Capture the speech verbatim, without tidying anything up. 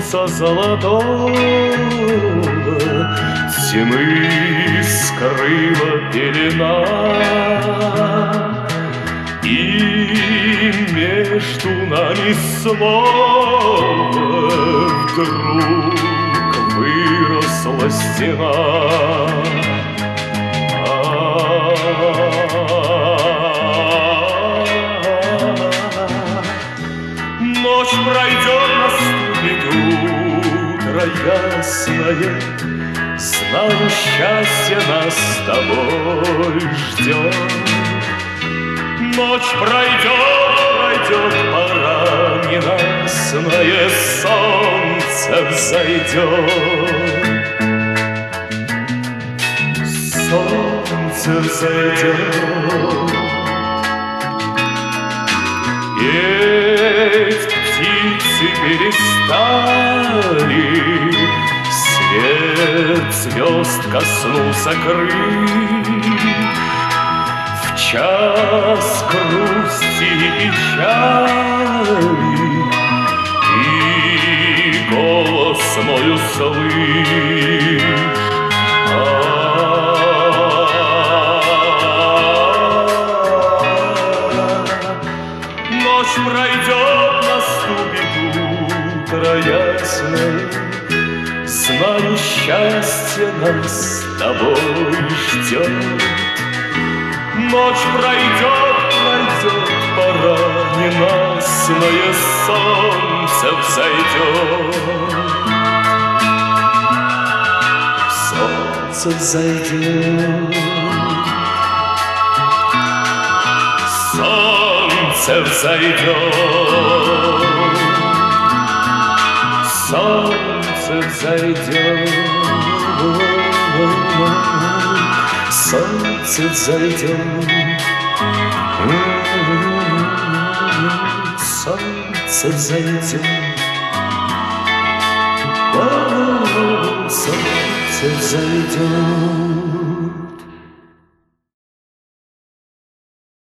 солнца золотого тьмы скрыла пелена, и между нами снова вдруг выросла стена. Ночь пройдет, наступит утро ясное, знаю, счастье нас с тобой ждет. Ночь пройдет, пройдет, пора ненастное, солнце взойдет. Солнце взойдет. Петь птицы перестали, свет звезд коснулся крыль. В час грусти и печали ты голос мой услышь. Ночь пройдет, наступит утро ясное, знаю, счастье нас с тобой ждет. Ночь пройдет, пройдет, пора ненастное, солнце взойдет. Солнце взойдет. Солнце взойдет. Солнце взойдет. Солнце взойдет. Солнце взойдет. Солнце взойдет.